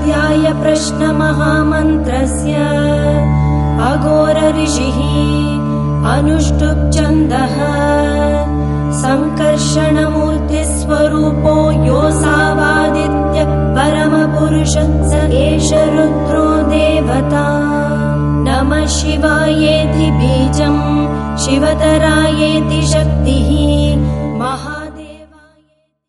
स्वाध्याय प्रश्नमहामन्त्रस्य अघोर ऋषिः अनुष्टुप् छन्दः संकर्षणमूर्तिस्वरूपो योऽसावादित्य परमपुरुष स एष रुद्रो देवता। नमः शिवायेति बीजम् शिवतरायेति शक्तिः महा